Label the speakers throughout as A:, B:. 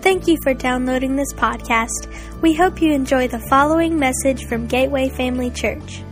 A: Thank you for downloading this podcast. We hope you enjoy the following message from Gateway Family Church.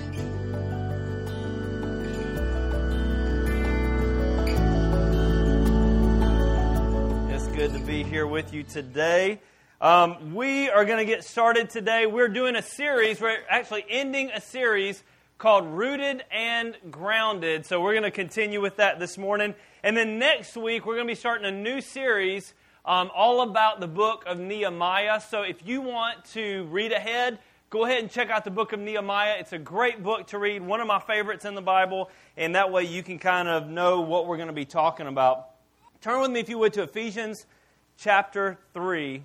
B: It's good to be here with you today. We are going to get started today. We're doing a series, we're actually ending a series called Rooted and Grounded. So we're going to continue with that this morning. And then next week, we're going to be starting a new series all about the book of Nehemiah. So if you want to read ahead, go ahead and check out the book of Nehemiah. It's a great book to read, one of my favorites in the Bible, and that way you can kind of know what we're going to be talking about. Turn with me, if you would, to Ephesians chapter 3.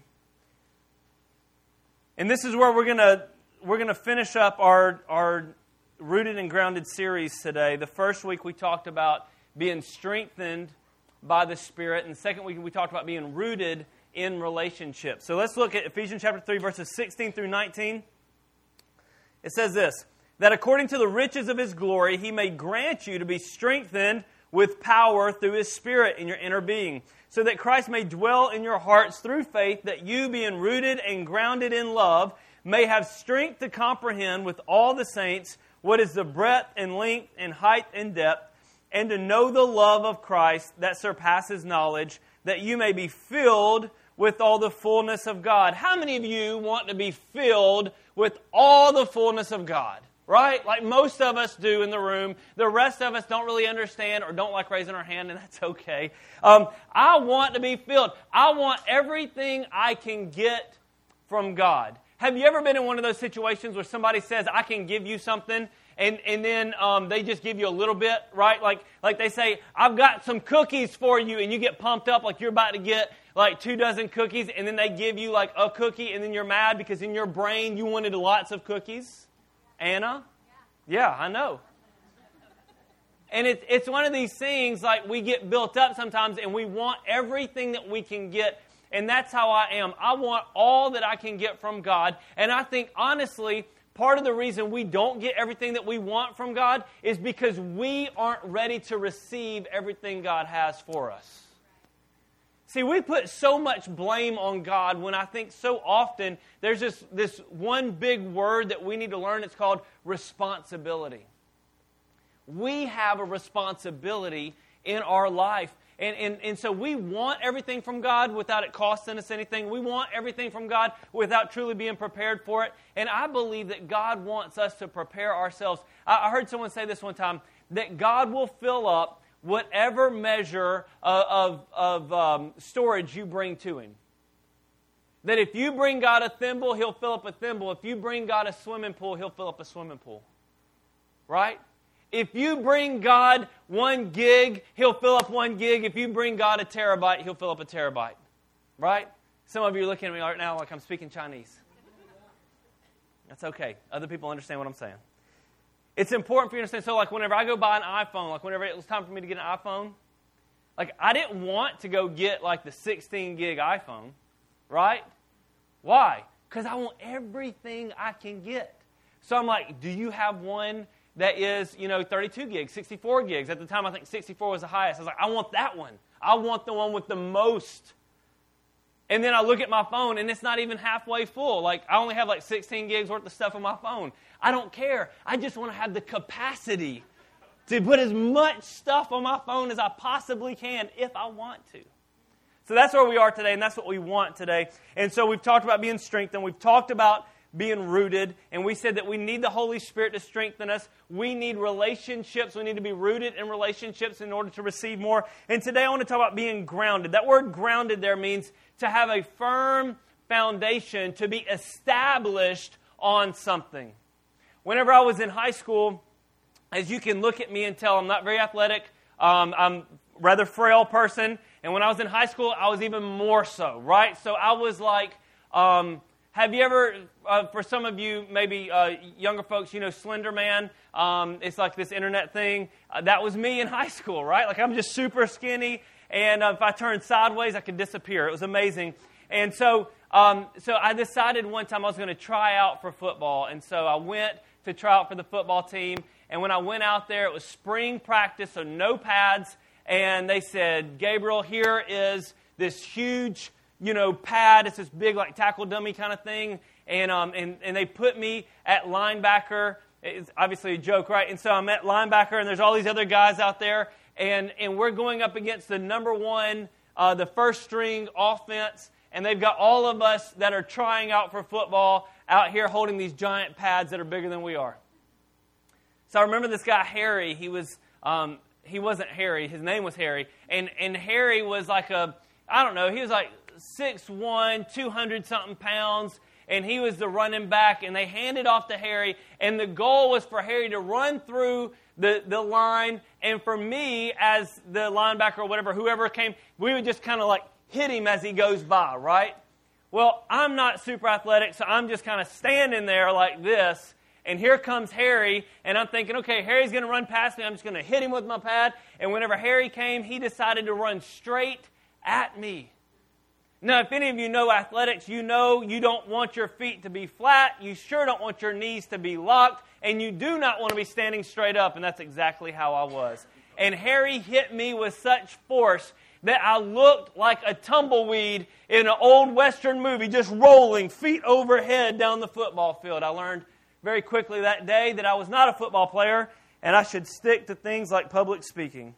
B: And this is where we're going to finish up our Rooted and Grounded series today. The first week we talked about being strengthened by the Spirit. And the second week we talked about being rooted in relationships. So let's look at Ephesians chapter 3, verses 16 through 19. It says this, that according to the riches of His glory, He may grant you to be strengthened with power through His Spirit in your inner being, so that Christ may dwell in your hearts through faith, that you, being rooted and grounded in love, may have strength to comprehend with all the saints what is the breadth and length and height and depth, and to know the love of Christ that surpasses knowledge, that you may be filled with all the fullness of God. How many of you want to be filled with all the fullness of God? Right? Like most of us do in the room. The rest of us don't really understand or don't like raising our hand, and that's okay. I want to be filled. I want everything I can get from God. Have you ever been in one of those situations where somebody says, I can give you something, and then they just give you a little bit, right? Like they say, I've got some cookies for you, and you get pumped up like you're about to get like 2 dozen cookies, and then they give you like a cookie, and then you're mad because in your brain you wanted lots of cookies. Anna? Yeah, I know. And it's one of these things, like we get built up sometimes, and we want everything that we can get. And that's how I am. I want all that I can get from God. And I think, honestly, part of the reason we don't get everything that we want from God is because we aren't ready to receive everything God has for us. See, we put so much blame on God when I think so often there's this one big word that we need to learn. It's called responsibility. We have a responsibility in our life. And so we want everything from God without it costing us anything. We want everything from God without truly being prepared for it. And I believe that God wants us to prepare ourselves. I heard someone say this one time, that God will fill up whatever measure of storage you bring to Him. That if you bring God a thimble, He'll fill up a thimble. If you bring God a swimming pool, He'll fill up a swimming pool. Right? If you bring God 1 gig, He'll fill up 1 gig. If you bring God a terabyte, He'll fill up a terabyte. Right? Some of you are looking at me right now like I'm speaking Chinese. That's okay. Other people understand what I'm saying. It's important for you to understand. So like whenever I go buy an iPhone, like whenever it was time for me to get an iPhone, like I didn't want to go get like the 16 gig iPhone. Right? Why? Because I want everything I can get. So I'm like, do you have one that is, 32 gigs, 64 gigs. At the time, I think 64 was the highest. I was like, I want that one. I want the one with the most. And then I look at my phone, and it's not even halfway full. Like, I only have like 16 gigs worth of stuff on my phone. I don't care. I just want to have the capacity to put as much stuff on my phone as I possibly can if I want to. So that's where we are today, and that's what we want today. And so we've talked about being strengthened. We've talked about being rooted, and we said that we need the Holy Spirit to strengthen us. We need relationships. We need to be rooted in relationships in order to receive more. And today I want to talk about being grounded. That word grounded there means to have a firm foundation, to be established on something. Whenever I was in high school, as you can look at me and tell, I'm not very athletic. I'm a rather frail person. And when I was in high school, I was even more so, right? So I was like, have you ever, for some of you, maybe younger folks, Slender Man? It's like this internet thing. That was me in high school, right? Like I'm just super skinny, and if I turned sideways, I could disappear. It was amazing. And so I decided one time I was going to try out for football, and so I went to try out for the football team. And when I went out there, it was spring practice, so no pads. And they said, Gabriel, here is this huge, pad. It's this big like tackle dummy kind of thing. And they put me at linebacker. It's obviously a joke, right? And so I'm at linebacker, and there's all these other guys out there. And we're going up against the number one, the first string offense. And they've got all of us that are trying out for football out here holding these giant pads that are bigger than we are. So I remember this guy, Harry. He wasn't Harry. His name was Harry. And Harry was like he was like 6'1", 200-something pounds. And he was the running back. And they handed off to Harry. And the goal was for Harry to run through the line. And for me, as the linebacker or whatever, whoever came, we would just kind of like hit him as he goes by, right? Well, I'm not super athletic, so I'm just kind of standing there like this. And here comes Harry, and I'm thinking, okay, Harry's going to run past me. I'm just going to hit him with my pad. And whenever Harry came, he decided to run straight at me. Now, if any of you know athletics, you know you don't want your feet to be flat. You sure don't want your knees to be locked. And you do not want to be standing straight up. And that's exactly how I was. And Harry hit me with such force that I looked like a tumbleweed in an old Western movie, just rolling feet overhead down the football field. I learned very quickly that day that I was not a football player, and I should stick to things like public speaking.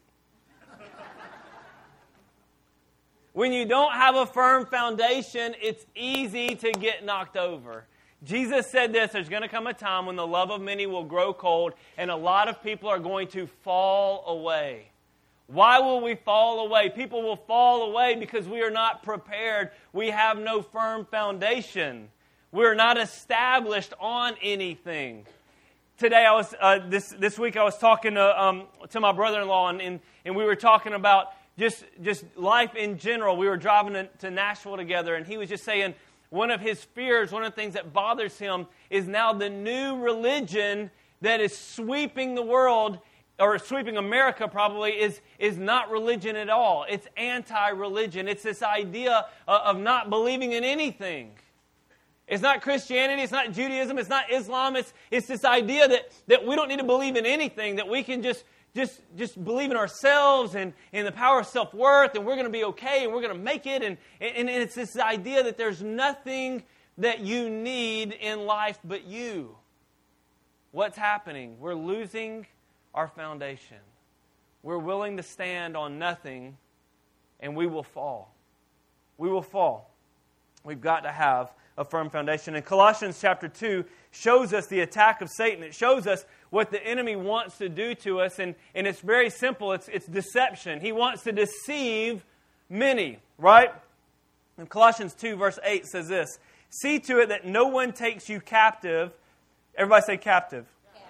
B: When you don't have a firm foundation, it's easy to get knocked over. Jesus said this, there's going to come a time when the love of many will grow cold, and a lot of people are going to fall away. Why will we fall away? People will fall away because we are not prepared. We have no firm foundation. We're not established on anything. Today, this week, I was talking to my brother-in-law, and we were talking about just life in general. We were driving to Nashville together, and he was just saying one of his fears, one of the things that bothers him, is now the new religion that is sweeping the world, or sweeping America probably, is not religion at all. It's anti-religion. It's this idea of not believing in anything. It's not Christianity, it's not Judaism, it's not Islam. It's this idea that we don't need to believe in anything, that we can just believe in ourselves and in the power of self-worth, and we're going to be okay, and we're going to make it. And it's this idea that there's nothing that you need in life but you. What's happening? We're losing our foundation. We're willing to stand on nothing, and we will fall. We will fall. We've got to have a firm foundation. And Colossians chapter 2 shows us the attack of Satan. It shows us what the enemy wants to do to us, and it's very simple. It's deception. He wants to deceive many, right? And Colossians 2 verse 8 says this, "See to it that no one takes you captive." Everybody say captive.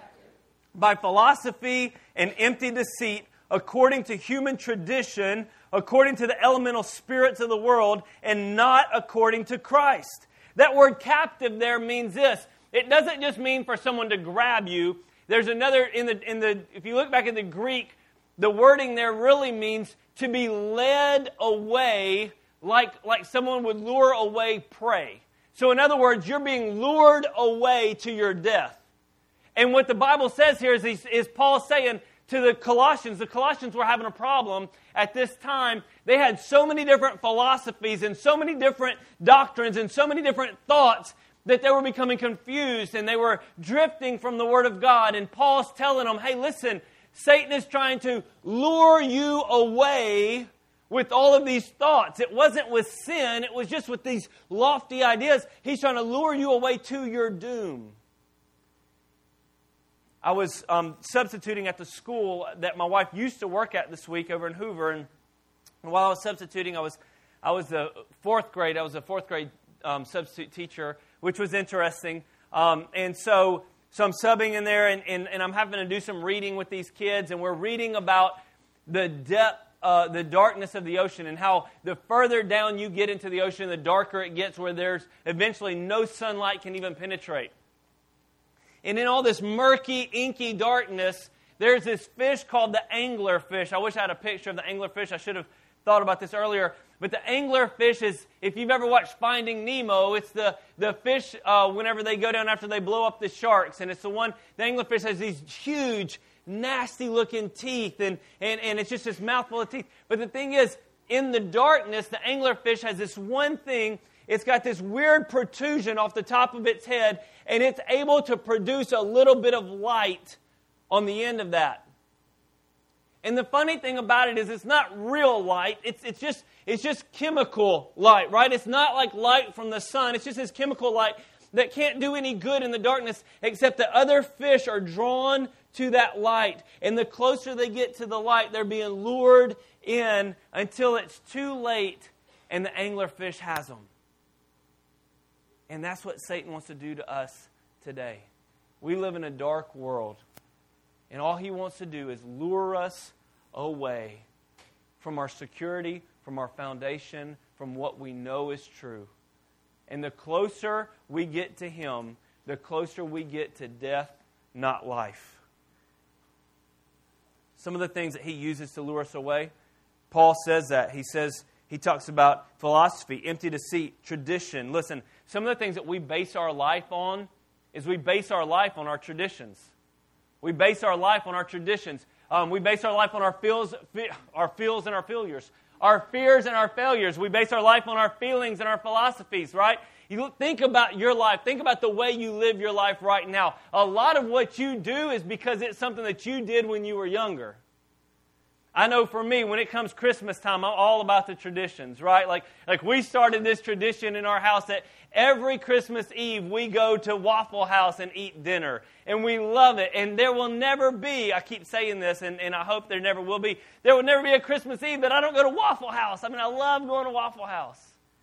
B: "By philosophy and empty deceit, according to human tradition, according to the elemental spirits of the world, and not according to Christ." That word captive there means this. It doesn't just mean for someone to grab you. There's another, if you look back in the Greek, the wording there really means to be led away like someone would lure away prey. So in other words, you're being lured away to your death. And what the Bible says here is Paul saying to the Colossians were having a problem at this time. They had so many different philosophies and so many different doctrines and so many different thoughts that they were becoming confused and they were drifting from the Word of God. And Paul's telling them, hey, listen, Satan is trying to lure you away with all of these thoughts. It wasn't with sin, it was just with these lofty ideas. He's trying to lure you away to your doom. I was substituting at the school that my wife used to work at this week over in Hoover, and while I was substituting, I was the fourth grade. I was a fourth grade substitute teacher, which was interesting. And so I'm subbing in there, and I'm having to do some reading with these kids, and we're reading about the depth, the darkness of the ocean, and how the further down you get into the ocean, the darker it gets, where there's eventually no sunlight can even penetrate. And in all this murky, inky darkness, there's this fish called the anglerfish. I wish I had a picture of the anglerfish. I should have thought about this earlier. But the anglerfish is, if you've ever watched Finding Nemo, it's the fish whenever they go down after they blow up the sharks. And it's the anglerfish has these huge, nasty-looking teeth. And it's just this mouthful of teeth. But the thing is, in the darkness, the anglerfish has this one thing. It's got this weird protrusion off the top of its head, and it's able to produce a little bit of light on the end of that. And the funny thing about it is it's not real light. It's just chemical light, right? It's not like light from the sun. It's just this chemical light that can't do any good in the darkness, except that other fish are drawn to that light. And the closer they get to the light, they're being lured in until it's too late and the anglerfish has them. And that's what Satan wants to do to us today. We live in a dark world, and all he wants to do is lure us away from our security, from our foundation, from what we know is true. And the closer we get to him, the closer we get to death, not life. Some of the things that he uses to lure us away, Paul says that. He talks about philosophy, empty deceit, tradition. Listen, some of the things that we base our life on is we base our life on our traditions. We base our life on our traditions. We base our life on our feels and our failures. Our fears and our failures. We base our life on our feelings and our philosophies, right? You think about your life. Think about the way you live your life right now. A lot of what you do is because it's something that you did when you were younger. I know for me, when it comes Christmas time, I'm all about the traditions, right? Like we started this tradition in our house that every Christmas Eve we go to Waffle House and eat dinner. And we love it. And there will never be, I keep saying this, and I hope there never will be, there will never be a Christmas Eve that I don't go to Waffle House. I mean, I love going to Waffle House.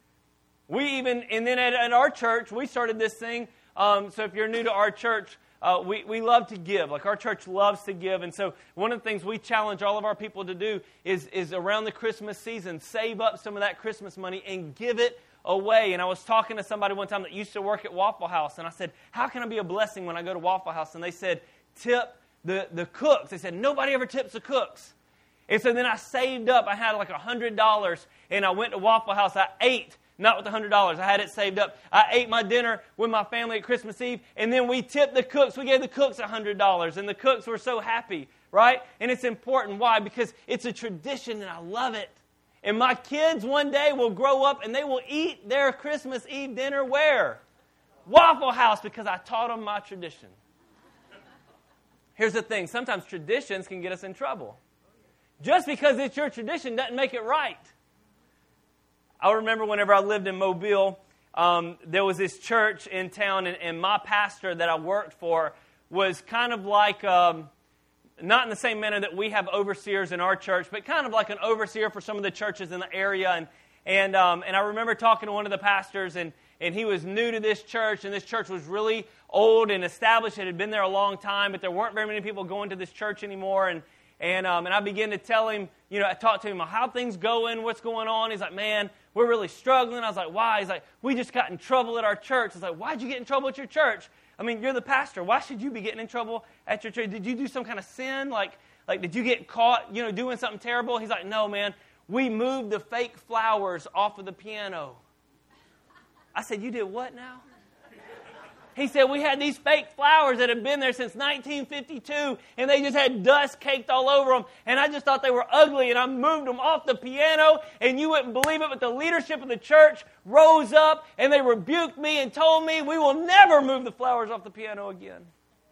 B: And then at our church, we started this thing. So if you're new to our church, we love to give. Like our church loves to give. And so one of the things we challenge all of our people to do is around the Christmas season, save up some of that Christmas money and give it away. And I was talking to somebody one time that used to work at Waffle House. And I said, how can I be a blessing when I go to Waffle House? And they said, tip the cooks. They said, nobody ever tips the cooks. And so then I saved up. I had like $100 and I went to Waffle House. I ate. Not with the $100. I had it saved up. I ate my dinner with my family at Christmas Eve, and then we tipped the cooks. We gave the cooks $100, and the cooks were so happy, right? And it's important. Why? Because it's a tradition, and I love it. And my kids one day will grow up, and they will eat their Christmas Eve dinner where? Waffle House, because I taught them my tradition. Here's the thing. Sometimes traditions can get us in trouble. Just because it's your tradition doesn't make it right. I remember whenever I lived in Mobile, there was this church in town, and my pastor that I worked for was kind of like, not in the same manner that we have overseers in our church, but kind of like an overseer for some of the churches in the area. And I remember talking to one of the pastors, and he was new to this church, and this church was really old and established. It had been there a long time, but there weren't very many people going to this church anymore. And I began to tell him, I talked to him, how things going, what's going on. He's like, man, we're really struggling. I was like, why? He's like, we just got in trouble at our church. I was like, why'd you get in trouble at your church? I mean, you're the pastor. Why should you be getting in trouble at your church? Did you do some kind of sin? Like did you get caught, doing something terrible? He's like, no, man, we moved the fake flowers off of the piano. I said, you did what now? He said, we had these fake flowers that had been there since 1952, and they just had dust caked all over them, and I just thought they were ugly, and I moved them off the piano, and you wouldn't believe it, but the leadership of the church rose up, and they rebuked me and told me we will never move the flowers off the piano again.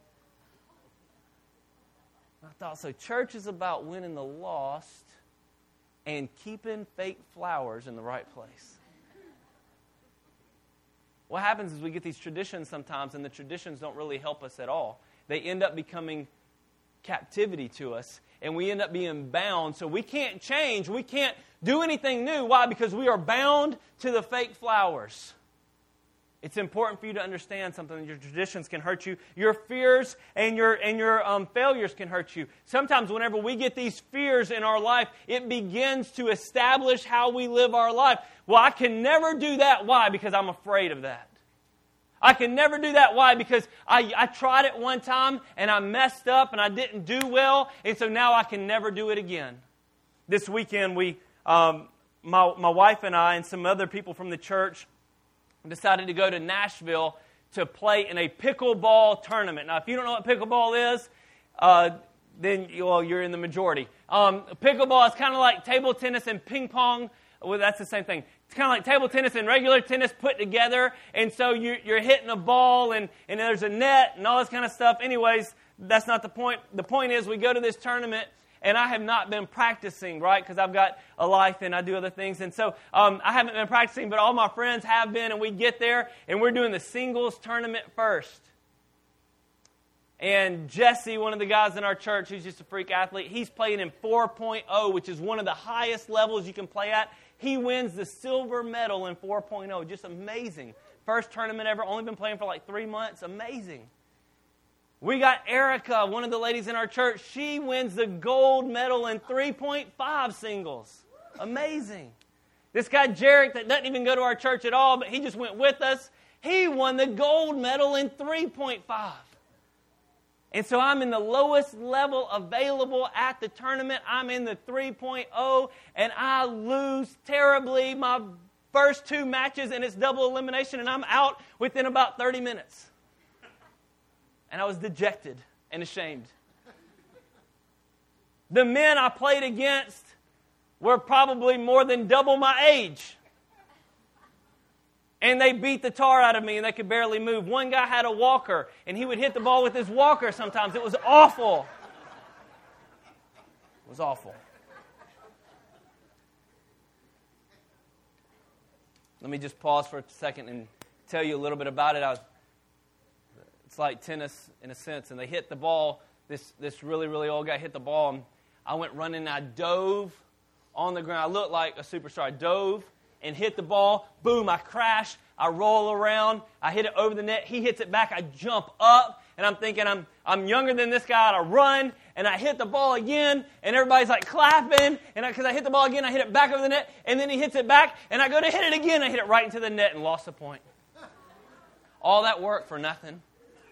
B: I thought, so church is about winning the lost and keeping fake flowers in the right place. What happens is we get these traditions sometimes, and the traditions don't really help us at all. They end up becoming captivity to us, and we end up being bound. So we can't change. We can't do anything new. Why? Because we are bound to the fake flowers. It's important for you to understand something. Your traditions can hurt you. Your fears and your failures can hurt you. Sometimes whenever we get these fears in our life, it begins to establish how we live our life. Well, I can never do that. Why? Because I'm afraid of that. I can never do that. Why? Because I tried it one time and I messed up and I didn't do well, and so now I can never do it again. This weekend, my wife and I and some other people from the church decided to go to Nashville to play in a pickleball tournament. Now, if you don't know what pickleball is, then you're in the majority. Pickleball is kind of like table tennis and ping pong. Well, that's the same thing. It's kind of like table tennis and regular tennis put together. And so you're hitting a ball and there's a net and all this kind of stuff. Anyways, that's not the point. The point is we go to this tournament and I have not been practicing, right? Because I've got a life and I do other things. And so I haven't been practicing, but all my friends have been. And we get there and we're doing the singles tournament first. And Jesse, one of the guys in our church who's just a freak athlete, he's playing in 4.0, which is one of the highest levels you can play at. He wins the silver medal in 4.0. Just amazing. First tournament ever. Only been playing for like 3 months. Amazing. We got Erica, one of the ladies in our church. She wins the gold medal in 3.5 singles. Amazing. This guy Jarek that doesn't even go to our church at all, but he just went with us. He won the gold medal in 3.5. And so I'm in the lowest level available at the tournament. I'm in the 3.0, and I lose terribly my first 2 matches, and it's double elimination, and I'm out within about 30 minutes. And I was dejected and ashamed. The men I played against were probably more than double my age. And they beat the tar out of me, and they could barely move. One guy had a walker, and he would hit the ball with his walker sometimes. It was awful. It was awful. Let me just pause for a second and tell you a little bit about it. It's like tennis in a sense, and they hit the ball. This really, really old guy hit the ball, and I went running, and I dove on the ground. I looked like a superstar. I dove and hit the ball. Boom, I crash. I roll around. I hit it over the net. He hits it back. I jump up, and I'm thinking I'm younger than this guy. I run, and I hit the ball again, and everybody's like clapping. And because I hit the ball again, I hit it back over the net, and then he hits it back, and I go to hit it again. I hit it right into the net and lost the point. All that work for nothing.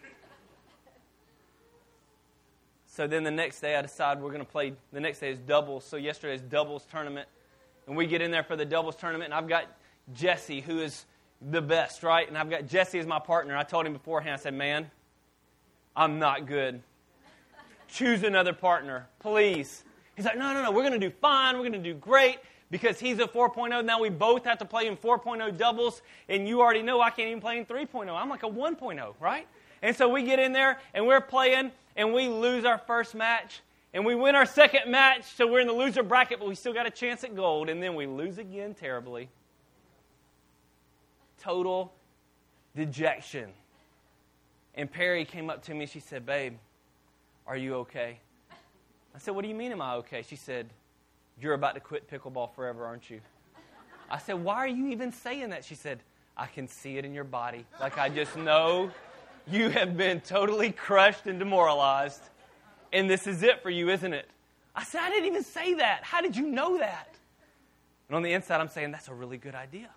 B: So then the next day I decide we're going to play. The next day is doubles. So yesterday's doubles tournament. And we get in there for the doubles tournament, and I've got Jesse, who is the best, right? And I've got Jesse as my partner. I told him beforehand, I said, man, I'm not good. Choose another partner, please. He's like, no, we're going to do fine. We're going to do great because he's a 4.0. Now we both have to play in 4.0 doubles, and you already know I can't even play in 3.0. I'm like a 1.0, right? And so we get in there, and we're playing, and we lose our first match. And we win our second match, so we're in the loser bracket, but we still got a chance at gold. And then we lose again terribly. Total dejection. And Perry came up to me, she said, babe, are you okay? I said, what do you mean am I okay? She said, you're about to quit pickleball forever, aren't you? I said, why are you even saying that? She said, I can see it in your body. Like I just know you have been totally crushed and demoralized. And this is it for you, isn't it? I said, I didn't even say that. How did you know that? And on the inside, I'm saying, that's a really good idea.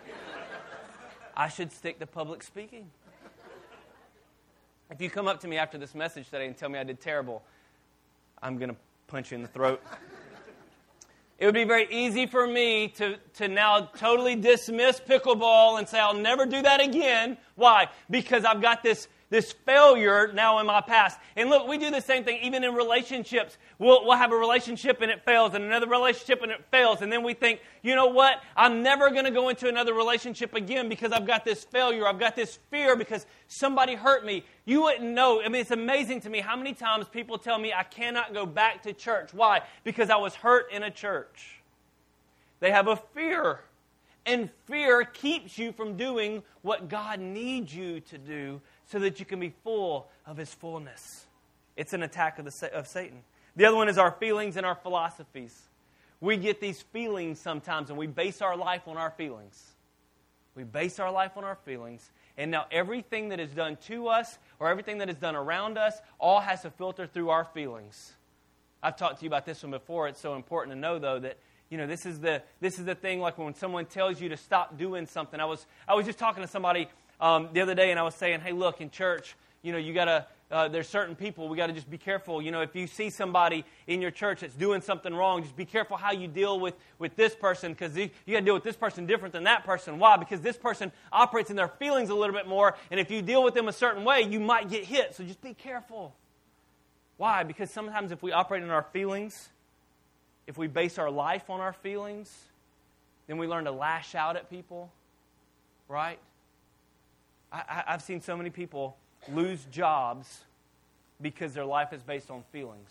B: I should stick to public speaking. If you come up to me after this message today and tell me I did terrible, I'm going to punch you in the throat. It would be very easy for me to now totally dismiss pickleball and say, I'll never do that again. Why? Because I've got this failure now in my past. And look, we do the same thing even in relationships. We'll have a relationship and it fails, and another relationship and it fails. And then we think, you know what? I'm never going to go into another relationship again because I've got this failure. I've got this fear because somebody hurt me. You wouldn't know. I mean, it's amazing to me how many times people tell me I cannot go back to church. Why? Because I was hurt in a church. They have a fear. And fear keeps you from doing what God needs you to do so that you can be full of His fullness. It's an attack of Satan. The other one is our feelings and our philosophies. We get these feelings sometimes, and we base our life on our feelings. We base our life on our feelings. And now everything that is done to us or everything that is done around us all has to filter through our feelings. I've talked to you about this one before. It's so important to know, though, that this is the thing, like when someone tells you to stop doing something. I was just talking to somebody the other day, and I was saying, hey, look, in church, you got to, there's certain people, we got to just be careful. If you see somebody in your church that's doing something wrong, just be careful how you deal with this person, because you got to deal with this person different than that person. Why? Because this person operates in their feelings a little bit more, and if you deal with them a certain way, you might get hit, so just be careful. Why? Because sometimes if we operate in our feelings, if we base our life on our feelings, then we learn to lash out at people, right? I've seen so many people lose jobs because their life is based on feelings.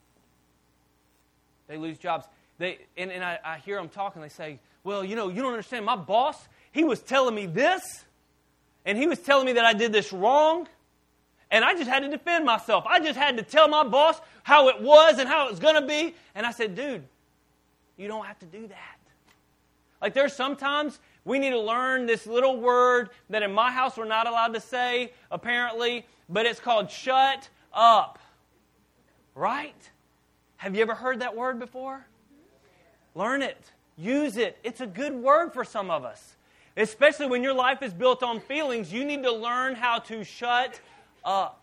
B: They lose jobs. I hear them talking. They say, well, you don't understand. My boss, he was telling me this, and he was telling me that I did this wrong, and I just had to defend myself. I just had to tell my boss how it was and how it was going to be. And I said, dude, you don't have to do that. Like there's sometimes we need to learn this little word that in my house we're not allowed to say, apparently, but it's called shut up. Right? Have you ever heard that word before? Learn it. Use it. It's a good word for some of us. Especially when your life is built on feelings, you need to learn how to shut up.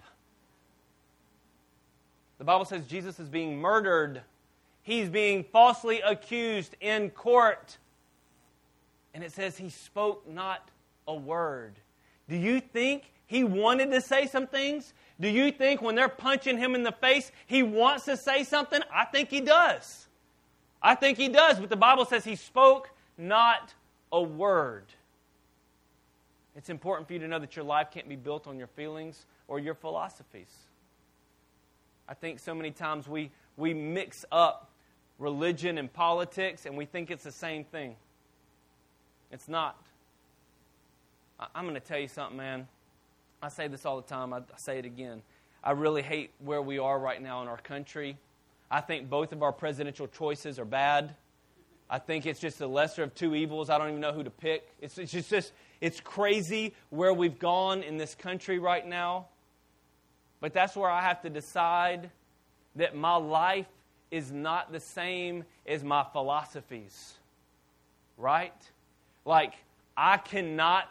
B: The Bible says Jesus is being murdered. He's being falsely accused in court. And it says he spoke not a word. Do you think he wanted to say some things? Do you think when they're punching him in the face, he wants to say something? I think he does. I think he does. But the Bible says he spoke not a word. It's important for you to know that your life can't be built on your feelings or your philosophies. I think so many times we mix up religion and politics and we think it's the same thing. It's not. I'm going to tell you something, man. I say this all the time. I say it again. I really hate where we are right now in our country. I think both of our presidential choices are bad. I think it's just the lesser of two evils. I don't even know who to pick. It's crazy where we've gone in this country right now. But that's where I have to decide that my life is not the same as my philosophies. Right? Like, I cannot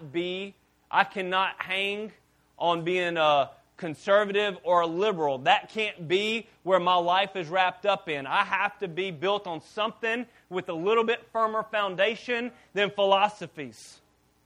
B: hang on being a conservative or a liberal. That can't be where my life is wrapped up in. I have to be built on something with a little bit firmer foundation than philosophies.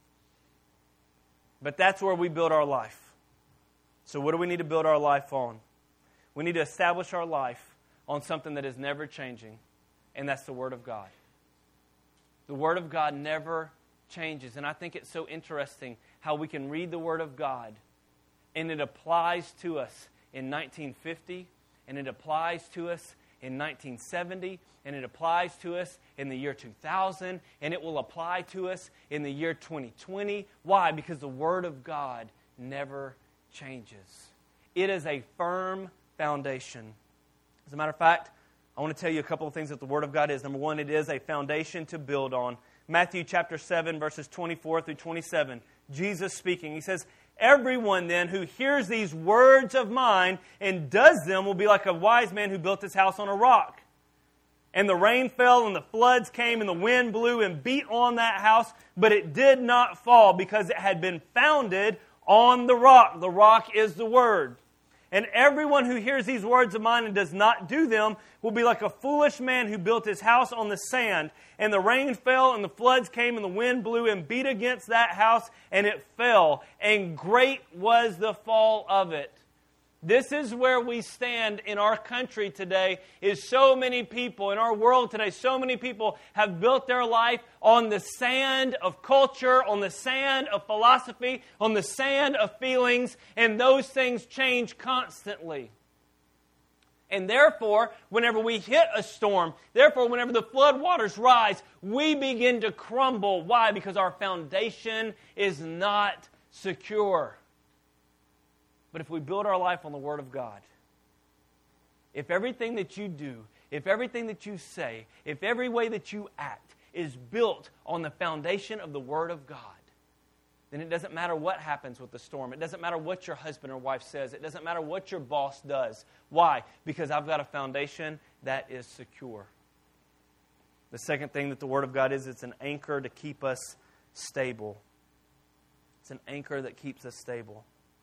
B: But that's where we build our life. So what do we need to build our life on? We need to establish our life on something that is never changing, and that's the Word of God. The Word of God never changes, and I think it's so interesting how we can read the Word of God, and it applies to us in 1950, and it applies to us in 1970, and it applies to us in the year 2000, and it will apply to us in the year 2020. Why? Because the Word of God never changes. It is a firm foundation. As a matter of fact, I want to tell you a couple of things that the Word of God is. Number one, it is a foundation to build on. Matthew chapter 7, verses 24 through 27. Jesus speaking. He says, everyone then who hears these words of mine and does them will be like a wise man who built his house on a rock. And the rain fell and the floods came and the wind blew and beat on that house, but it did not fall because it had been founded on the rock. The rock is the Word. And everyone who hears these words of mine and does not do them will be like a foolish man who built his house on the sand. And the rain fell, and the floods came, and the wind blew and beat against that house, and it fell. And great was the fall of it. This is where we stand in our country today, is so many people, in our world today, so many people have built their life on the sand of culture, on the sand of philosophy, on the sand of feelings, and those things change constantly. And therefore, whenever we hit a storm, therefore, whenever the floodwaters rise, we begin to crumble. Why? Because our foundation is not secure. But if we build our life on the Word of God, if everything that you do, if everything that you say, if every way that you act is built on the foundation of the Word of God, then it doesn't matter what happens with the storm. It doesn't matter what your husband or wife says. It doesn't matter what your boss does. Why? Because I've got a foundation that is secure. The second thing that the Word of God is, it's an anchor to keep us stable. It's an anchor that keeps us stable.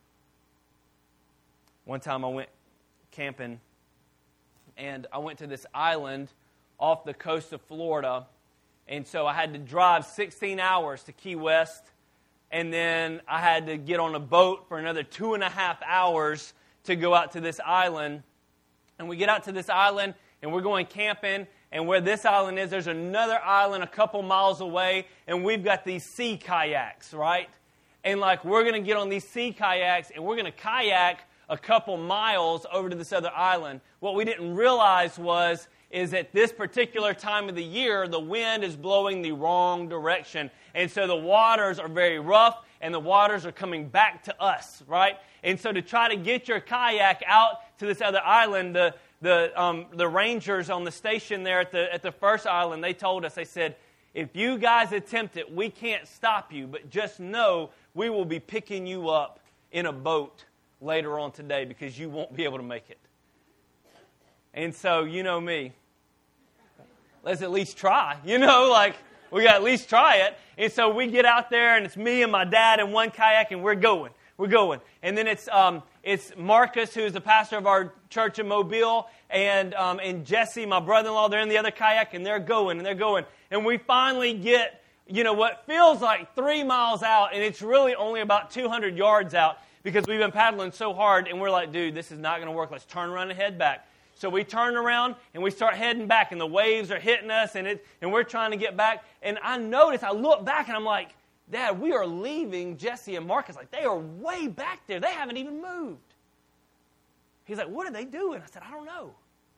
B: One time I went camping, and I went to this island off the coast of Florida, and so I had to drive 16 hours to Key West, and then I had to get on a boat for another 2.5 hours to go out to this island. And we get out to this island, and we're going camping. And where this island is, there's another island a couple miles away. And we've got these sea kayaks, right? And like we're going to get on these sea kayaks, and we're going to kayak a couple miles over to this other island. What we didn't realize is at this particular time of the year, the wind is blowing the wrong direction. And so the waters are very rough, and the waters are coming back to us, right? And so to try to get your kayak out to this other island, the rangers on the station there at the first island, they told us, they said, if you guys attempt it, we can't stop you, but just know we will be picking you up in a boat later on today because you won't be able to make it. And so, you know me, let's at least try, we got to at least try it. And so we get out there, and it's me and my dad in one kayak, and we're going. And then it's Marcus, who's the pastor of our church in Mobile, and Jesse, my brother-in-law, they're in the other kayak, and they're going. And we finally get, what feels like 3 miles out, and it's really only about 200 yards out because we've been paddling so hard, and we're like, dude, this is not going to work. Let's turn around and head back. So we turn around, and we start heading back, and the waves are hitting us, and we're trying to get back. And I look back, and I'm like, Dad, we are leaving Jesse and Marcus. Like, they are way back there. They haven't even moved. He's like, what are they doing? I said, I don't know.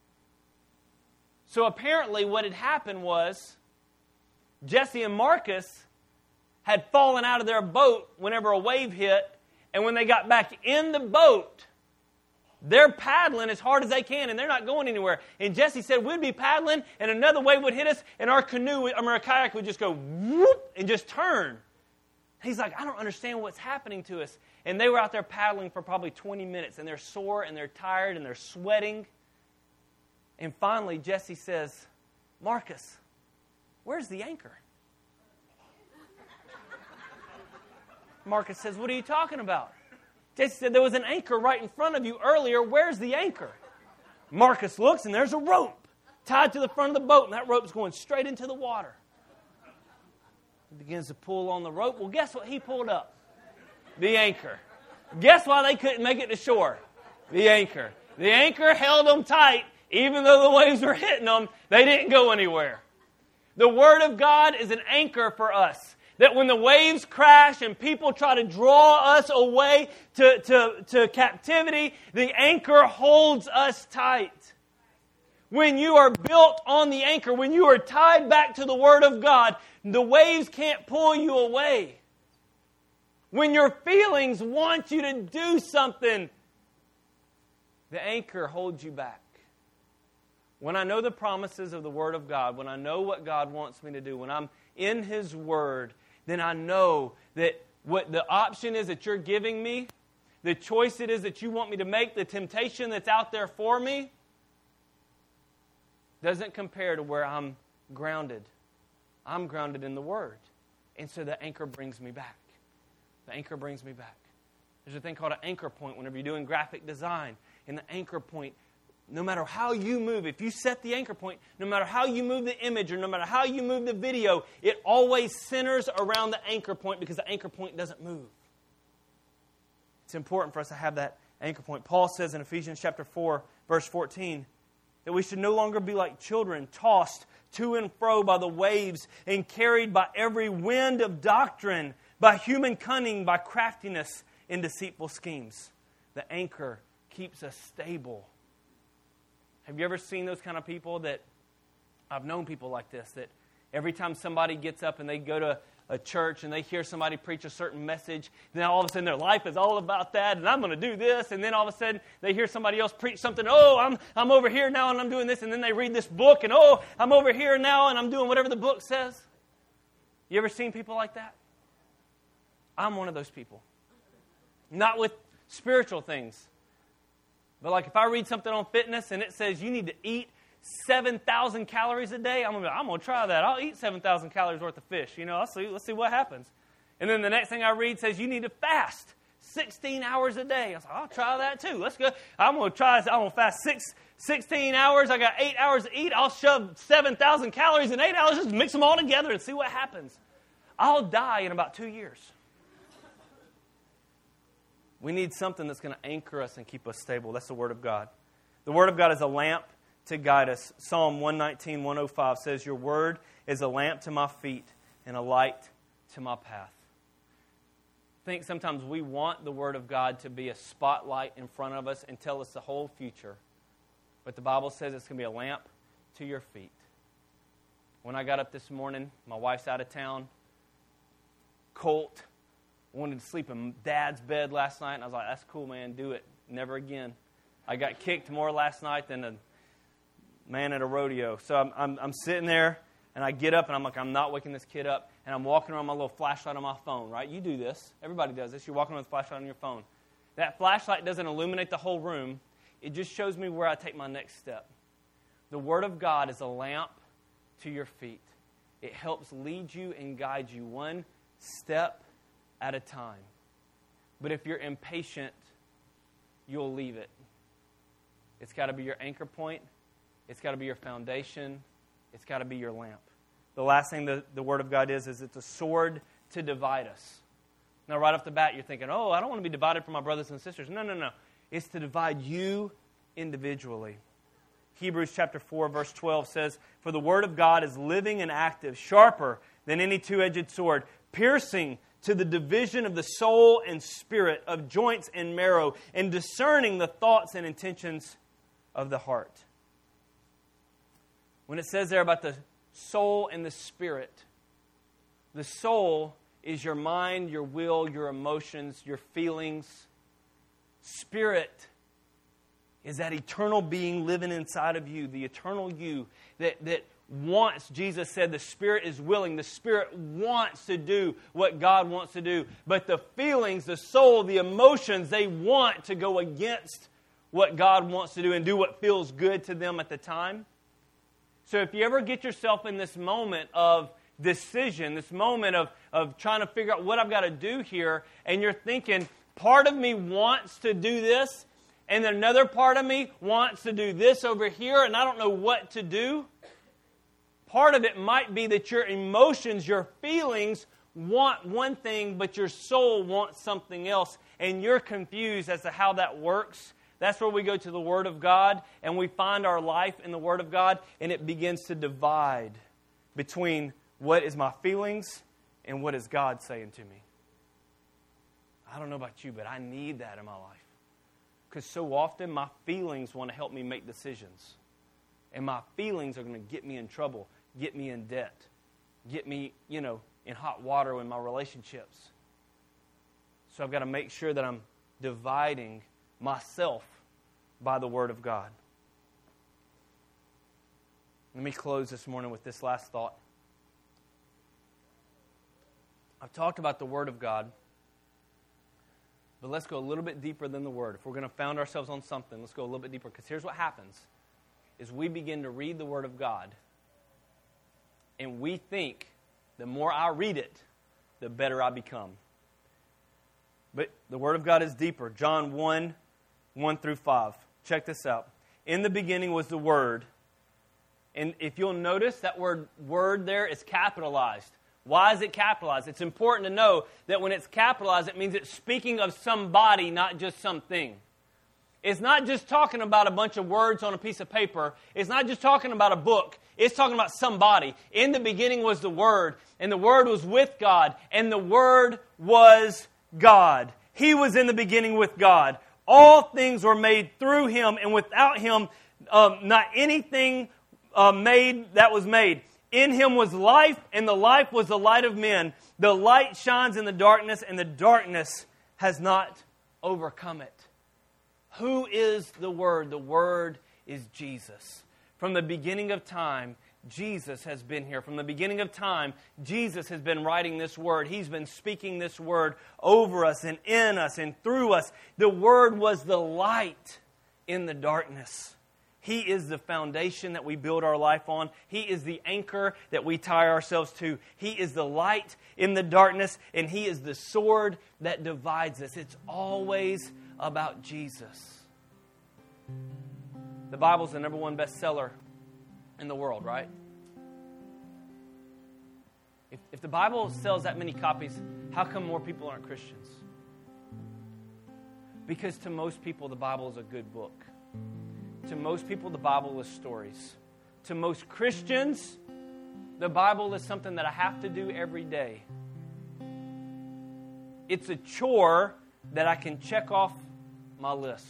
B: So apparently what had happened was Jesse and Marcus had fallen out of their boat whenever a wave hit, and when they got back in the boat, they're paddling as hard as they can, and they're not going anywhere. And Jesse said we'd be paddling, and another wave would hit us, and our kayak would just go whoop and just turn. He's like, I don't understand what's happening to us. And they were out there paddling for probably 20 minutes, and they're sore, and they're tired, and they're sweating. And finally, Jesse says, Marcus, where's the anchor? Marcus says, what are you talking about? Jesse said, there was an anchor right in front of you earlier. Where's the anchor? Marcus looks, and there's a rope tied to the front of the boat, and that rope's going straight into the water. He begins to pull on the rope. Well, guess what he pulled up? The anchor. Guess why they couldn't make it to shore? The anchor. The anchor held them tight. Even though the waves were hitting them, they didn't go anywhere. The Word of God is an anchor for us. That when the waves crash and people try to draw us away to captivity, the anchor holds us tight. When you are built on the anchor, when you are tied back to the Word of God, the waves can't pull you away. When your feelings want you to do something, the anchor holds you back. When I know the promises of the Word of God, when I know what God wants me to do, when I'm in His Word, then I know that what the option is that you're giving me, the choice it is that you want me to make, the temptation that's out there for me, doesn't compare to where I'm grounded. I'm grounded in the Word. And so the anchor brings me back. The anchor brings me back. There's a thing called an anchor point whenever you're doing graphic design. And the anchor point, no matter how you move, if you set the anchor point, no matter how you move the image or no matter how you move the video, it always centers around the anchor point because the anchor point doesn't move. It's important for us to have that anchor point. Paul says in Ephesians chapter 4, verse 14, that we should no longer be like children, tossed to and fro by the waves and carried by every wind of doctrine, by human cunning, by craftiness in deceitful schemes. The anchor keeps us stable. Have you ever seen those kind of people that, I've known people like this, that every time somebody gets up and they go to a church and they hear somebody preach a certain message, then all of a sudden their life is all about that, and I'm going to do this, and then all of a sudden they hear somebody else preach something, oh, I'm over here now and I'm doing this, and then they read this book, and oh, I'm over here now and I'm doing whatever the book says. You ever seen people like that? I'm one of those people. Not with spiritual things. But like if I read something on fitness and it says you need to eat 7,000 calories a day, I'm going to try that. I'll eat 7,000 calories worth of fish. Let's see what happens. And then the next thing I read says you need to fast 16 hours a day. I was like, I'll try that too. Let's go. I'm going to fast 16 hours. I got 8 hours to eat. I'll shove 7,000 calories in 8 hours. Just mix them all together and see what happens. I'll die in about 2 years. We need something that's going to anchor us and keep us stable. That's the Word of God. The Word of God is a lamp to guide us. Psalm 119, 105 says, your Word is a lamp to my feet and a light to my path. I think sometimes we want the Word of God to be a spotlight in front of us and tell us the whole future. But the Bible says it's going to be a lamp to your feet. When I got up this morning, my wife's out of town. Colt wanted to sleep in Dad's bed last night, and I was like, that's cool, man, do it. Never again. I got kicked more last night than a man at a rodeo. So I'm sitting there, and I get up, and I'm like, I'm not waking this kid up. And I'm walking around with my little flashlight on my phone, right? You do this. Everybody does this. You're walking around with a flashlight on your phone. That flashlight doesn't illuminate the whole room. It just shows me where I take my next step. The Word of God is a lamp to your feet. It helps lead you and guide you one step at a time. But if you're impatient, you'll leave it. It's got to be your anchor point. It's got to be your foundation. It's got to be your lamp. The last thing the Word of God is it's a sword to divide us. Now, right off the bat, you're thinking, oh, I don't want to be divided from my brothers and sisters. No. It's to divide you individually. Hebrews chapter 4, verse 12 says, for the Word of God is living and active, sharper than any two-edged sword, piercing to the division of the soul and spirit, of joints and marrow, and discerning the thoughts and intentions of the heart. When it says there about the soul and the spirit, the soul is your mind, your will, your emotions, your feelings. Spirit is that eternal being living inside of you, the eternal you that wants, Jesus said, the Spirit is willing. The Spirit wants to do what God wants to do. But the feelings, the soul, the emotions, they want to go against what God wants to do and do what feels good to them at the time. So if you ever get yourself in this moment of decision, this moment of trying to figure out what I've got to do here, and you're thinking, part of me wants to do this, and another part of me wants to do this over here, and I don't know what to do. Part of it might be that your emotions, your feelings want one thing, but your soul wants something else, and you're confused as to how that works. That's where we go to the Word of God, and we find our life in the Word of God, and it begins to divide between what is my feelings and what is God saying to me. I don't know about you, but I need that in my life. Because so often my feelings want to help me make decisions. And my feelings are going to get me in trouble, get me in debt, get me, in hot water in my relationships. So I've got to make sure that I'm dividing myself by the Word of God. Let me close this morning with this last thought. I've talked about the Word of God, but let's go a little bit deeper than the Word. If we're going to found ourselves on something, let's go a little bit deeper, because here's what happens, is we begin to read the Word of God, and we think the more I read it, the better I become. But the Word of God is deeper. John 1, 1 through 5. Check this out. In the beginning was the Word. And if you'll notice, that word there is capitalized. Why is it capitalized? It's important to know that when it's capitalized, it means it's speaking of somebody, not just something. It's not just talking about a bunch of words on a piece of paper. It's not just talking about a book. It's talking about somebody. In the beginning was the Word, and the Word was with God, and the Word was God. He was in the beginning with God. All things were made through Him, and without Him, not anything made that was made. In Him was life, and the life was the light of men. The light shines in the darkness, and the darkness has not overcome it. Who is the Word? The Word is Jesus. From the beginning of time, Jesus has been here. From the beginning of time, Jesus has been writing this Word. He's been speaking this Word over us and in us and through us. The Word was the light in the darkness. He is the foundation that we build our life on. He is the anchor that we tie ourselves to. He is the light in the darkness, and He is the sword that divides us. It's always about Jesus. The Bible's the number one bestseller in the world, right? If the Bible sells that many copies, how come more people aren't Christians? Because to most people, the Bible is a good book. To most people, the Bible is stories. To most Christians, the Bible is something that I have to do every day. It's a chore that I can check off my list.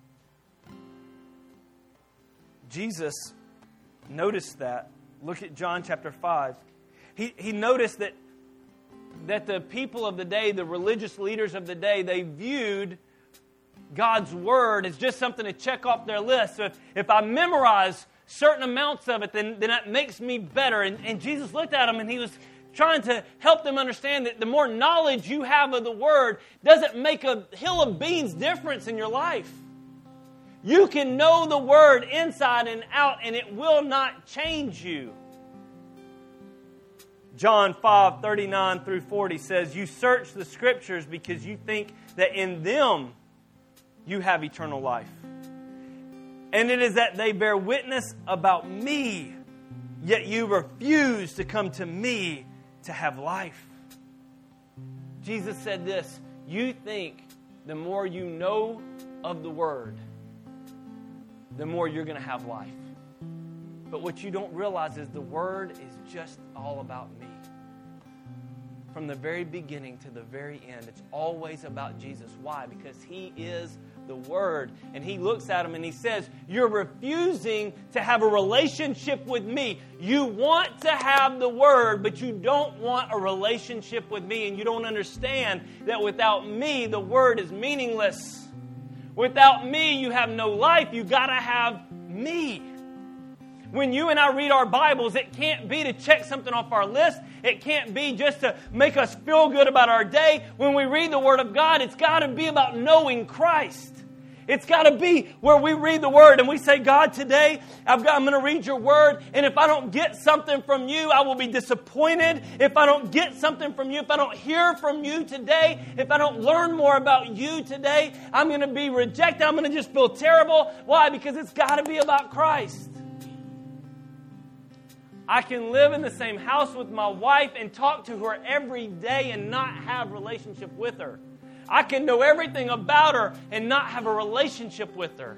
B: Jesus noticed that. Look at John chapter 5. He noticed that the people of the day, the religious leaders of the day, they viewed God's Word as just something to check off their list. So if I memorize certain amounts of it, then that makes me better. And Jesus looked at them and He was trying to help them understand that the more knowledge you have of the Word doesn't make a hill of beans difference in your life. You can know the Word inside and out, and it will not change you. John 5:39 through 40 says, "You search the Scriptures because you think that in them you have eternal life. And it is that they bear witness about me, yet you refuse to come to me to have life." Jesus said this, you think the more you know of the Word, the more you're going to have life. But what you don't realize is the Word is just all about me. From the very beginning to the very end, it's always about Jesus. Why? Because He is the Word. And He looks at him and He says, you're refusing to have a relationship with me. You want to have the Word, but you don't want a relationship with me. And you don't understand that without me, the Word is meaningless. Without me, you have no life. You got to have me. When you and I read our Bibles, it can't be to check something off our list. It can't be just to make us feel good about our day. When we read the Word of God, it's got to be about knowing Christ. It's got to be where we read the Word and we say, God, today I'm going to read your Word, and if I don't get something from you, I will be disappointed. If I don't get something from you, if I don't hear from you today, if I don't learn more about you today, I'm going to be rejected. I'm going to just feel terrible. Why? Because it's got to be about Christ. I can live in the same house with my wife and talk to her every day and not have a relationship with her. I can know everything about her and not have a relationship with her.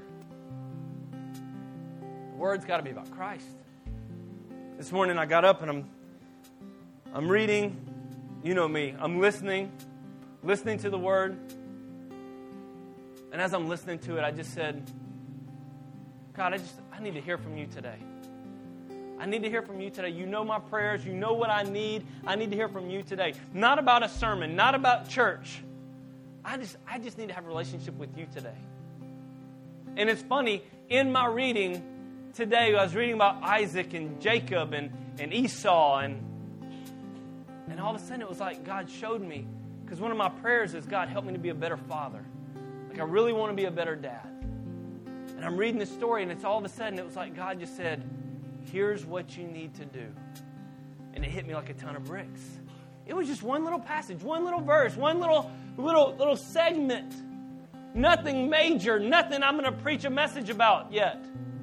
B: The Word's got to be about Christ. This morning I got up and I'm reading. You know me. I'm listening to the Word. And as I'm listening to it, I just said, God, I need to hear from you today. I need to hear from you today. You know my prayers. You know what I need. I need to hear from you today. Not about a sermon. Not about church. I just need to have a relationship with you today. And it's funny, in my reading today, I was reading about Isaac and Jacob and Esau. And all of a sudden it was like God showed me. Because one of my prayers is, God, help me to be a better father. Like I really want to be a better dad. And I'm reading this story and it's all of a sudden it was like God just said, here's what you need to do. And it hit me like a ton of bricks. It was just one little passage, one little verse, one little segment. Nothing major, nothing I'm going to preach a message about yet.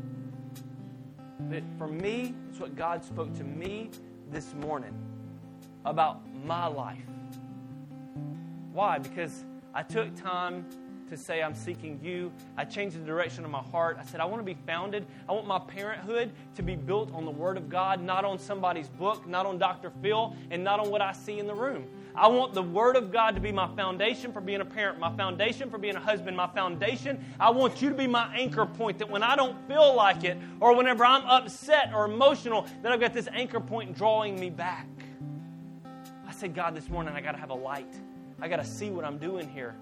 B: But for me, it's what God spoke to me this morning about my life. Why? Because I took time to say I'm seeking you. I changed the direction of my heart. I said I want to be founded. I want my parenthood to be built on the Word of God, not on somebody's book, not on Dr. Phil, and not on what I see in the room. I want the Word of God to be my foundation for being a parent, my foundation for being a husband, my foundation. I want you to be my anchor point, that when I don't feel like it, or whenever I'm upset or emotional, that I've got this anchor point drawing me back. I said, God, this morning I got to have a light. I got to see what I'm doing here.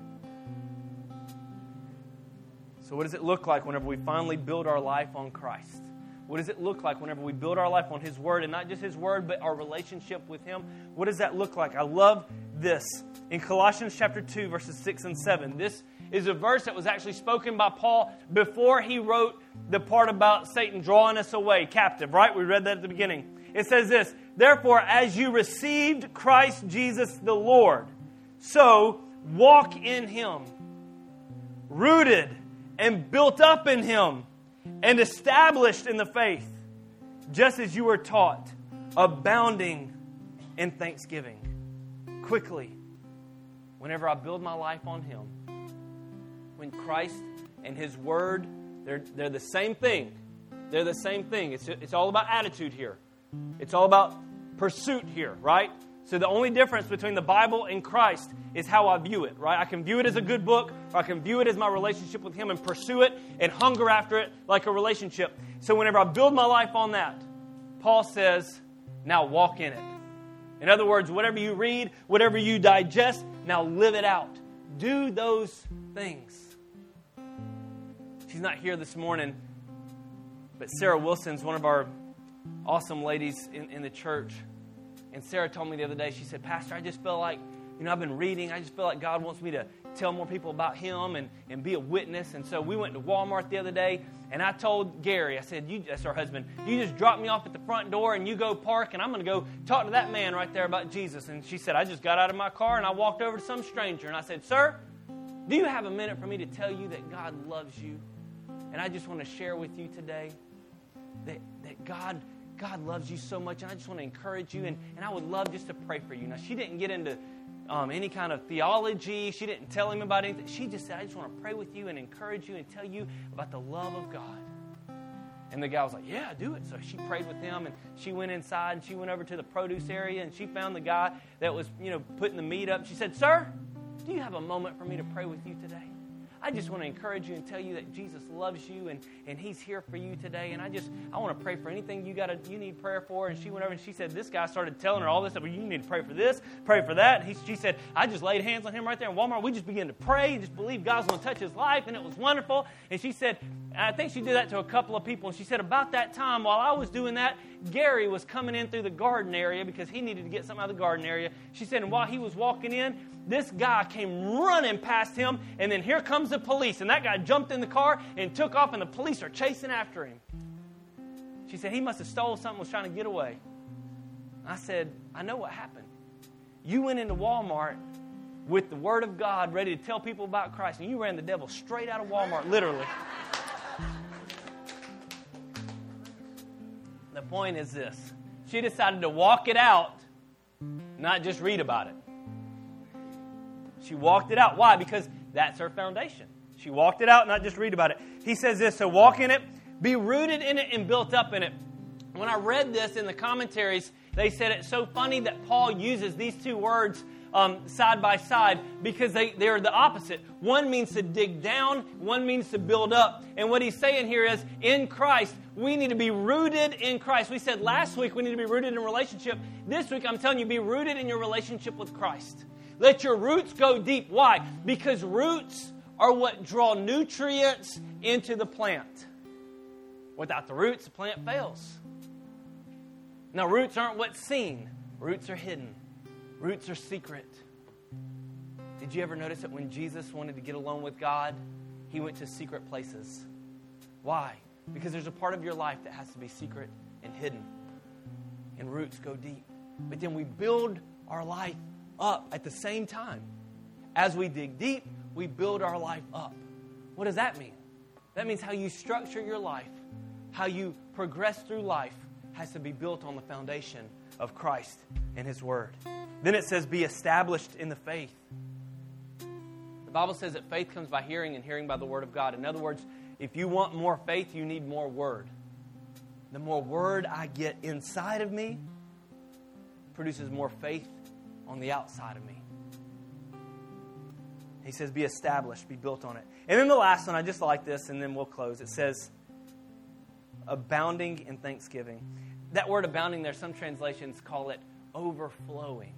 B: So what does it look like whenever we finally build our life on Christ? What does it look like whenever we build our life on His Word, and not just His Word, but our relationship with Him? What does that look like? I love this. In Colossians chapter 2, verses 6 and 7, this is a verse that was actually spoken by Paul before he wrote the part about Satan drawing us away captive, right? We read that at the beginning. It says this, therefore, as you received Christ Jesus the Lord, so walk in Him, rooted and built up in Him, and established in the faith, just as you were taught, abounding in thanksgiving. Quickly, whenever I build my life on Him, when Christ and His Word They're the same thing. They're the same thing. It's all about attitude here. It's all about pursuit here, right? So the only difference between the Bible and Christ is how I view it, right? I can view it as a good book, or I can view it as my relationship with Him and pursue it and hunger after it like a relationship. So whenever I build my life on that, Paul says, now walk in it. In other words, whatever you read, whatever you digest, now live it out. Do those things. She's not here this morning, but Sarah Wilson's one of our awesome ladies in the church. And Sarah told me the other day, she said, Pastor, I just feel like, I've been reading. I just feel like God wants me to tell more people about Him and be a witness. And so we went to Walmart the other day, and I told Gary, I said, that's our husband, you just drop me off at the front door and you go park, and I'm going to go talk to that man right there about Jesus. And she said, I just got out of my car and I walked over to some stranger. And I said, sir, do you have a minute for me to tell you that God loves you? And I just want to share with you today that God loves you so much, and I just want to encourage you, and I would love just to pray for you. Now, she didn't get into any kind of theology. She didn't tell him about anything. She just said, I just want to pray with you and encourage you and tell you about the love of God. And the guy was like, yeah, do it. So she prayed with him, and she went inside, and she went over to the produce area, and she found the guy that was, putting the meat up. She said, sir, do you have a moment for me to pray with you today? I just want to encourage you and tell you that Jesus loves you and He's here for you today. And I want to pray for anything you need prayer for. And she went over and she said, this guy started telling her all this stuff. You need to pray for this, pray for that. And she said, I just laid hands on him right there in Walmart. We just began to pray and just believe God's going to touch his life. And it was wonderful. And she said, I think she did that to a couple of people. And she said, about that time, while I was doing that, Gary was coming in through the garden area because he needed to get something out of the garden area. She said, and while he was walking in, this guy came running past him, and then here comes the police. And that guy jumped in the car and took off, and the police are chasing after him. She said, he must have stole something, was trying to get away. I said, I know what happened. You went into Walmart with the Word of God ready to tell people about Christ, and you ran the devil straight out of Walmart, literally. The point is this. She decided to walk it out, not just read about it. She walked it out. Why? Because that's her foundation. She walked it out, not just read about it. He says this, so walk in it, be rooted in it, and built up in it. When I read this in the commentaries, they said it's so funny that Paul uses these two words side by side because they are the opposite. One means to dig down, one means to build up. And what he's saying here is, in Christ, we need to be rooted in Christ. We said last week we need to be rooted in a relationship. This week I'm telling you, be rooted in your relationship with Christ. Let your roots go deep. Why? Because roots are what draw nutrients into the plant. Without the roots, the plant fails. Now, roots aren't what's seen. Roots are hidden. Roots are secret. Did you ever notice that when Jesus wanted to get alone with God, He went to secret places? Why? Because there's a part of your life that has to be secret and hidden. And roots go deep. But then we build our life up at the same time. As we dig deep, we build our life up. What does that mean? That means how you structure your life, how you progress through life, has to be built on the foundation of Christ and His Word. Then it says, be established in the faith. The Bible says that faith comes by hearing, and hearing by the Word of God. In other words, if you want more faith, you need more Word. The more Word I get inside of me produces more faith on the outside of me. He says, be established, be built on it. And then the last one, I just like this, and then we'll close. It says, abounding in thanksgiving. That word abounding there, some translations call it overflowing.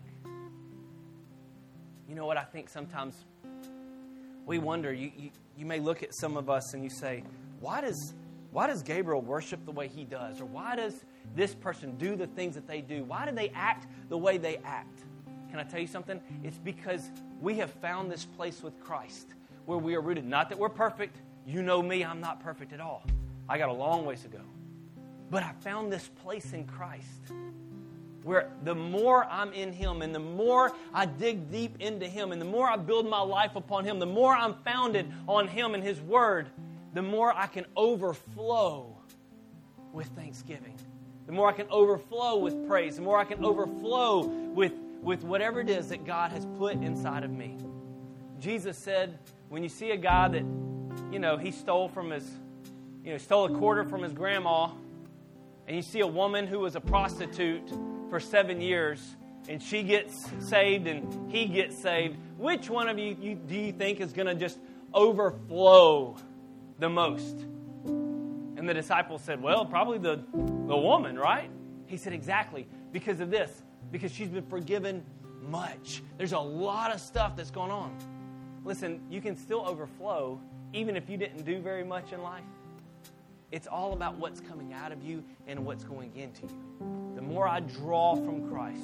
B: You know what I think sometimes we wonder, you may look at some of us and you say, why does Gabriel worship the way he does? Or why does this person do the things that they do? Why do they act the way they act? Can I tell you something? It's because we have found this place with Christ where we are rooted. Not that we're perfect. You know me, I'm not perfect at all. I got a long ways to go. But I found this place in Christ where the more I'm in Him and the more I dig deep into Him and the more I build my life upon Him, the more I'm founded on Him and His Word, the more I can overflow with thanksgiving. The more I can overflow with praise. The more I can overflow with whatever it is that God has put inside of me. Jesus said, when you see a guy that, he stole from his stole a quarter from his grandma, and you see a woman who was a prostitute for 7 years, and she gets saved and he gets saved, which one of you do you think is going to just overflow the most? And the disciples said, well, probably the woman, right? He said, exactly, because of this, because she's been forgiven much. There's a lot of stuff that's going on. Listen, you can still overflow even if you didn't do very much in life. It's all about what's coming out of you and what's going into you. The more I draw from Christ.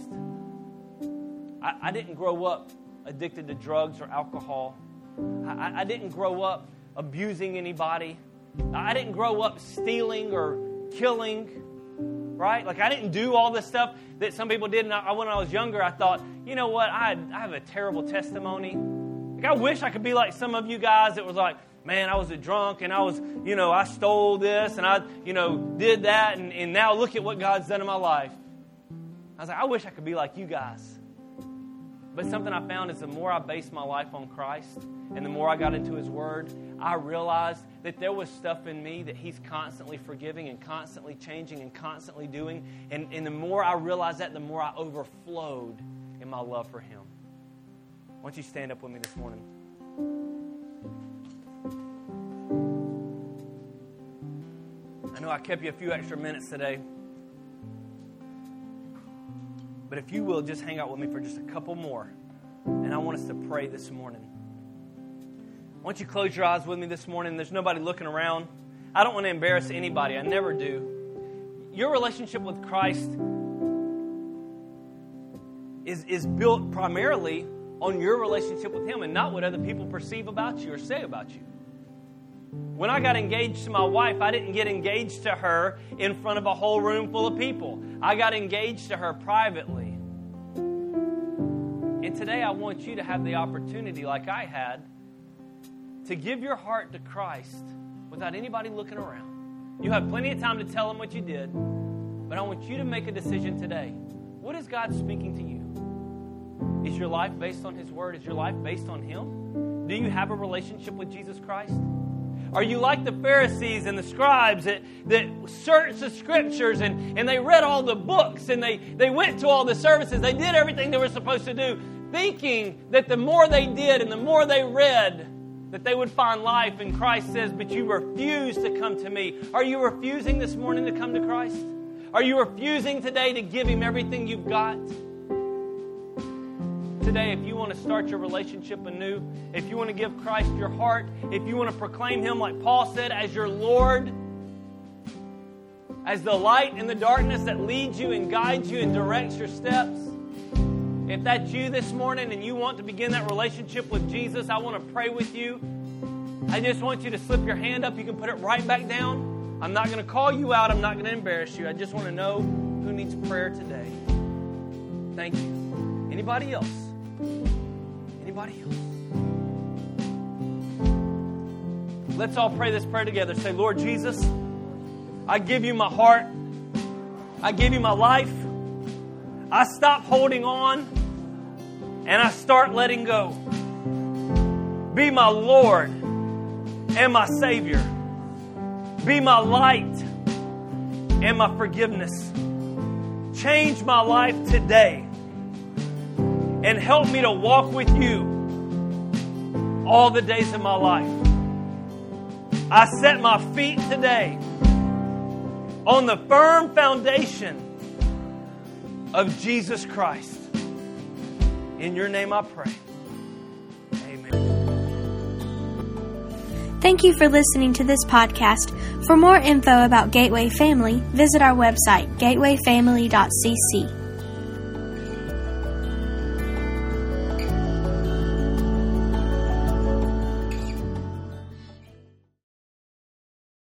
B: I didn't grow up addicted to drugs or alcohol. I didn't grow up abusing anybody. I didn't grow up stealing or killing, right? Like, I didn't do all the stuff that some people did. And when I was younger, I thought, you know what? I have a terrible testimony. Like, I wish I could be like some of you guys that was like, man, I was a drunk and I was, I stole this and I, did that. And now look at what God's done in my life. I was like, I wish I could be like you guys. But something I found is the more I based my life on Christ and the more I got into His Word, I realized that there was stuff in me that He's constantly forgiving and constantly changing and constantly doing. And the more I realized that, the more I overflowed in my love for Him. Why don't you stand up with me this morning? I know I kept you a few extra minutes today. But if you will, just hang out with me for just a couple more. And I want us to pray this morning. Why don't you close your eyes with me this morning? There's nobody looking around. I don't want to embarrass anybody. I never do. Your relationship with Christ is built primarily on your relationship with Him and not what other people perceive about you or say about you. When I got engaged to my wife, I didn't get engaged to her in front of a whole room full of people. I got engaged to her privately. And today I want you to have the opportunity, like I had, to give your heart to Christ without anybody looking around. You have plenty of time to tell Him what you did, but I want you to make a decision today. What is God speaking to you? Is your life based on His Word? Is your life based on Him? Do you have a relationship with Jesus Christ? Are you like the Pharisees and the scribes that searched the Scriptures and they read all the books and they went to all the services, they did everything they were supposed to do, thinking that the more they did and the more they read, that they would find life? And Christ says, but you refuse to come to me. Are you refusing this morning to come to Christ? Are you refusing today to give Him everything you've got? Today, if you want to start your relationship anew, if you want to give Christ your heart, if you want to proclaim Him, like Paul said, as your Lord, as the light in the darkness that leads you and guides you and directs your steps, if that's you this morning and you want to begin that relationship with Jesus, I want to pray with you. I just want you to slip your hand up. You can put it right back down. I'm not going to call you out. I'm not going to embarrass you. I just want to know who needs prayer today. Thank you. Anybody else? Anybody else? Let's all pray this prayer together. Say, Lord Jesus, I give you my heart. I give you my life. I stop holding on and I start letting go. Be my Lord and my Savior. Be my light and my forgiveness. Change my life today and help me to walk with you all the days of my life. I set my feet today on the firm foundation of Jesus Christ. In your name I pray. Amen.
A: Thank you for listening to this podcast. For more info about Gateway Family, visit our website, gatewayfamily.cc.